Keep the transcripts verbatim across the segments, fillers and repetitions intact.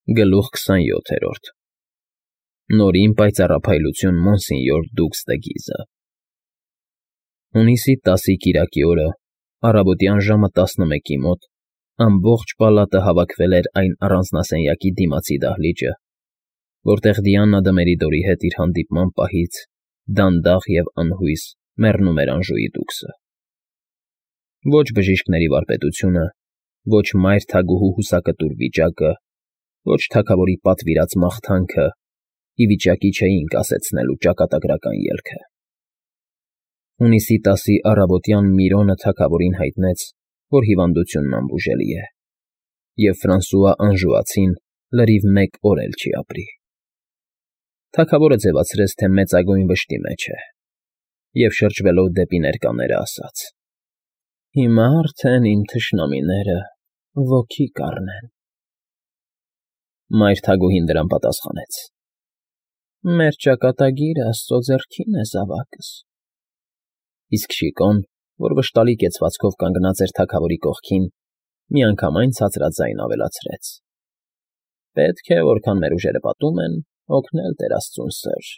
Գլուխ քսանյոթերորդ Նորին պայծառափայլություն Մոնսենյոր Դուքս դը Գիզը Հունիսի տասի կիրակի օրը, առավոտյան ժամը տասնմեկի մոտ, ամբողջ պալատը հավաքվել էր այն առանձնասենյակի դիմացի դահլիճը, որտեղ Դիանա Դմերիդորի հետ իր հանդիպման պահից դանդաղ և անհույս մեռնում էր Անժուի Դուքսը։ Ոչ բժիշկների վարպետությունը, ոչ մայր թագուհու հուսակտուր վիճակը, ոչ թագավորի պատվիրած մաղթանքը ի վիճակի չէին կասեցնելու ճակատագրական ելքը։ Հունիսի տասի առավոտյան Միրոնը թագավորին հայտնեց, որ հիվանդությունն անբուժելի է, և Ֆրանսուଆ Անժուացին լրիվ մեկ օր էլ չի ապրի։ Թագավորը ձևացրեց, թե մեծագույն վշտի մեջ է, և շրջվելով դեպի ներկաները ասաց. «Հիմա արդեն իմ թշնամիները ոգի կառնեն»։ Մայր թագուհին դրան պատասխանեց. «Մեր ճակատագիրը Աստծո ձեռքին է, զավակս»։ Իսկ Շիկոն, որ վշտալի կեցվածքով կանգնած էր թագավորի կողքին, միանգամայն ցածրաձայն ավելացրեց. «Պետք է, որքան մեր ուժերը պատում են, օգնել Տեր Աստծուն Սըր»։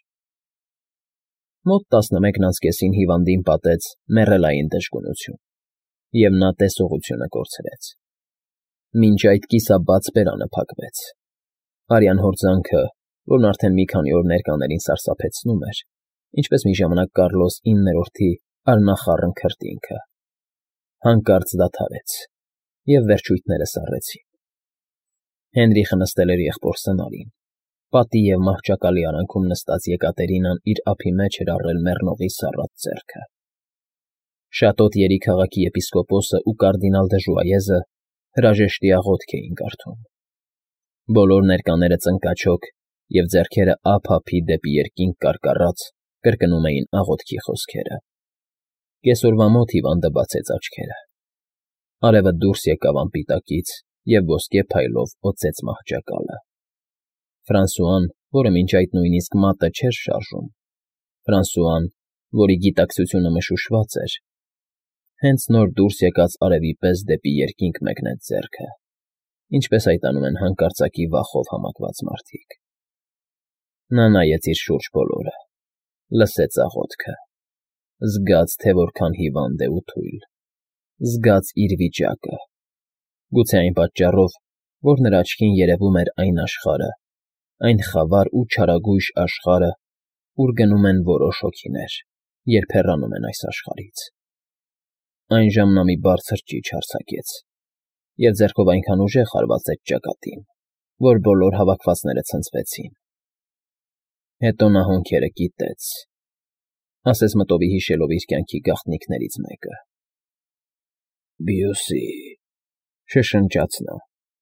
Մոտ տասնմեկն անց կեսին հիվանդին պատեց մեռելային դժգունություն, և նա տեսողությունը կորցրեց։ Մինչ այդ կիսաբաց բերանը փակվեց։ Արյան հորձանքը, որն արդեն մի քանի օր ներկաներին սարսափեցնում էր, ինչպես մի ժամանակ Կարլոս իններորդի արնախառն քրտինքը, հանկարծ դադարեց, և վերջույթները սառեցին։ Հենրիխը նստել էր եղբոր սնարին, պատի և մահճակալի արանքում նստած Եկատերինան իր ափի մեջ էր առել մեռնողի սառած ձեռքը։ Շատոտիերի քաղաքի եպիսկոպոսը ու կարդինալ դը Ժուայեզը հրաժեշտի աղոթք էին կարդում։ Բոլոր ներկաները ծնկաչոք և ձեռքերը ափ-ափի դեպի երկինք կարկառած կրկնում էին աղոթքի խոսքերը։ Կեսօրվա մոտ հիվանդը բացեց աչքերը։ Արևը դուրս եկավ անպիտակից և ոսկե փայլով օծեց մահճակալը։ Ֆրանսուան, որը մինչ այդ նույնիսկ մատը չէր շարժում, Ֆրանսուան, որի գիտակցությունը մշուշված էր, հենց նոր դուրս եկած արևի պես դեպի երկինք մեկնեց ձեռքը, ինչպես այդ անում են հանկարծակի վախով համակված մարդիկ։ Նա նայեց իր շուրջ բոլորը, լսեց աղոթքը, զգաց, թե որքան հիվանդ է ու թույլ, զգաց իր վիճակը, գուցե այն պատճառով, որ նրա աչքին երևում էր այն աշխարհը, այն խավար ու չարագույժ աշխարհը, ուր գնում են որոշ հոգիներ, երբ հեռանում են այս աշխարհից։ Այն ժամն նա մի բարձր ճիչ արձակեց և ձեռքով այնքան ուժեղ հարվածեց ճակատին, որ բոլոր հավաքվածները ցնցվեցին։ Հետո նա հոնքերը կիտեց, ասես մտովի հիշելով իր կյանքի գաղտնիքներից մեկը։ «Բյուսի», շշնջաց նա։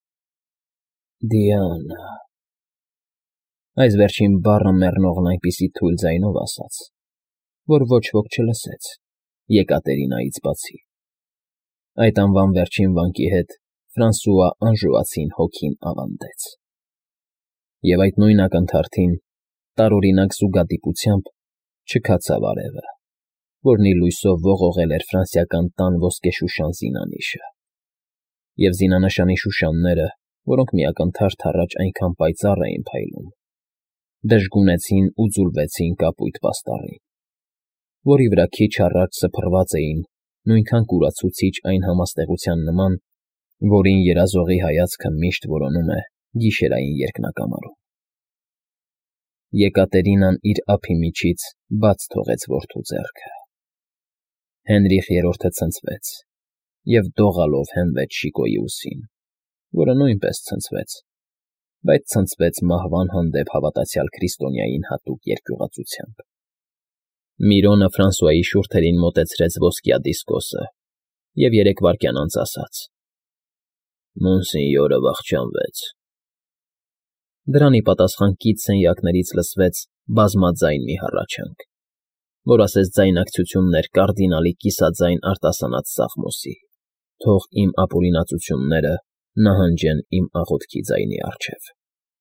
«Դիանա»։ Այս վերջին բառը մեռնողն այնպիսի թույլ ձայնով ասաց, որ ոչ ոք չլսեց, Եկատերինայից բացի։ Այդ անվան վերջին վանկի հետ Ֆրանսուଆ Անժուացին հոգին ավանդեց։ Եվ այդ նույն ակնթարթին, տարօրինակ զուգադիպությամբ, չքացավ արևը, որն իր լույսով ողողել էր ֆրանսիական տան ոսկեշուշան զինանիշը, և զինանշանի շուշանները, որոնք մի ակնթարթ առաջ այնքան պայծառ էին փայլում, դժգունեցին ու ձուլվեցին կապույտ պաստառին, որի վրա քիչ առաջ սփռված էին նույնքան կուրացուցիչ այն համաստեղության նման, որին երազողի հայացքը միշտ որոնում է գիշերային երկնակամարում։ Եկատերինան իր ափի միջից բաց թողեց որդու ձեռքը։ Հենրիխ երրորդը ցնցվեց և դողալով հենվեց Շիկոյի ուսին, որը նույնպես ցնցվեց, բայց ցնցվեց մահվան հանդեպ հավատացյալ քրիստոնյային հատուկ երկյուղածությամբ։ Միրոնը Ֆրանսուայի շուրթերին մոտեցրեց ոսկյա դիսկոսը և երեք վայրկյան անց ասաց. «Մոնսենյորը վախճանվեց»։ Դրան ի պատասխան կից սենյակներից լսվեց բազմաձայն մի հառաչանք, որ ասես ձայնակցություններ կարդինալի կիսաձայն արտասանած սաղմոսի. «Թող իմ ապօրինածությունները նահանջեն իմ աղոթքի ձայնի առջև»։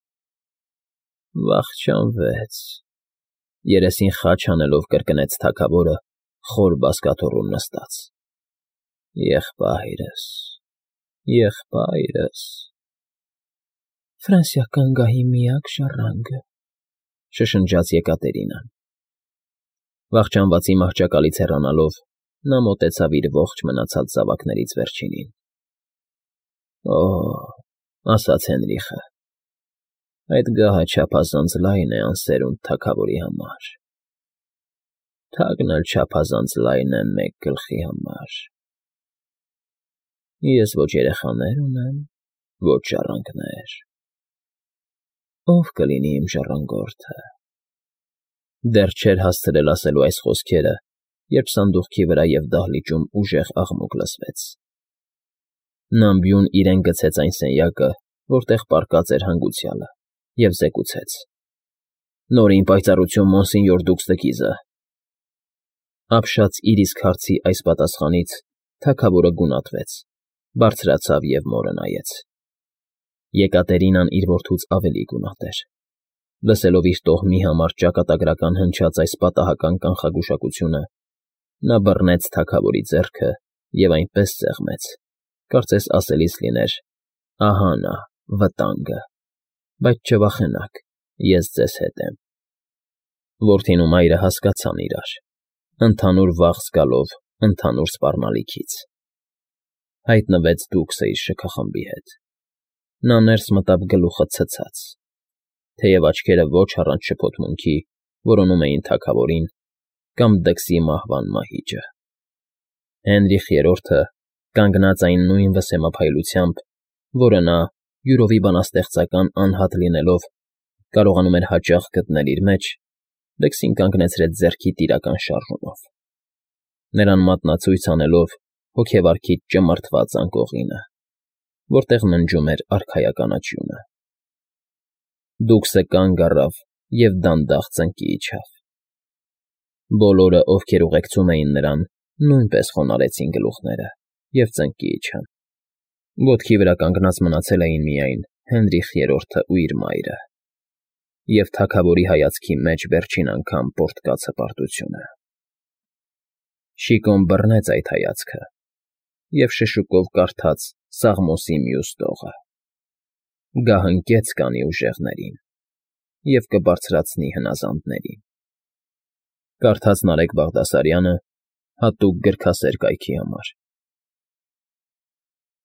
«Վախճանվեց», երեսին խաչ անելով կրկնեց թագավորը խոր բազկաթոռում նստած։ «Եղբայրս, եղբայրս»։ Ֆրանսիական գահի միակ ժառանգը, շշնջաց Եկատերինան։ Վախճանվածի մահճակալից հեռանալով, նա մոտեցավ իր ողջ մնացած զավակներից վերջինին։ Օ՜, ասաց Հենրիխը, այդ գահը չափազանց լայն է անսերունդ թագավորի համար, թագն էլ չափազանց լայն է մեկ գլխի համար։ Ես ոչ երեխաներ ունեմ, ոչ ժառանգներ։ Ո՞վ կլինի իմ ժառանգորդը։ Դեռ չէր հասցրել ասելու այս խոսքերը, երբ սանդուղքի վրա և դահլիճում ուժեղ աղմուկ լսվեց։ Նամբյուն իրեն գցեց այն սենյակը, որտեղ պառկած էր հանգուցյալը, և զեկուցեց. Նորին պայծառություն, մոնսինյոր դուքս դկիզը։ Ապշած իր իսկ հարցի այս պատասխանից թագավորը գունատվեց, բարձրացավ և մորը նայեց։ Եկատերինան իր որդուց ավելի գունատ էր։ Լսելով իր տոհմի համար ճակատագրական հնչած այս պատահական կանխագուշակությունը, նա բռնեց թագավորի ձեռքը և այնպես սեղմեց, կարծես ասելիս լիներ. «Ահա նա, վտանգը, բայց չվախենաք, ես ձեզ հետ եմ»։ Որդին ու մայրը հասկացան իրար, ընդհանուր վախ զգալով ընդհանուր սպառնալիքից։ Հայտնվեց դուքսը իր շքախմբի հետ։ Նա ներս մտավ գլուխը ցցած, թեև աչքերը ոչ առանց շփոթմունքի որոնում էին թագավորին կամ դքսի մահվան մահիճը։ Հենրիխ Երրորդը, կանգնած այն նույն վսեմափայլությամբ, որը նա, յուրովի բանաստեղծական անհատ լինելով, կարողանում էր հաճախ գտնել իր մեջ, դքսին կանգնեցրեց ձեռքի տիրական շարժումով, նրան մատնացույց անելով հոգեվարքից ճմրթված անկողինը, որտեղ ննջում էր արքայականաչյունը։ Դուքսը կանգ առավ և դանդաղ ծնկի իջավ։ Բոլորը, ովքեր ուղեկցում էին նրան, նույնպես խոնարհեցին գլուխները և ծնկի իջան։ Ոտքի վրա կանգնած մնացել էին միայն Հենրիխ Երրորդն ու իր մայրը, և թագավորի հայացքի մեջ վերջին անգամ պոռթկաց հպարտությունը։ Շիկոն բռնեց այդ հայացքը և շշուկով կարդաց Սաղմոսի մյուս տողը. «Գահ ընկեց կանի ուժեղներին և կբարձրացնի հնազանդներին»։ Կարդաց Նարեկ Բաղդասարյանը հատուկ գրքասեր կայքի համար։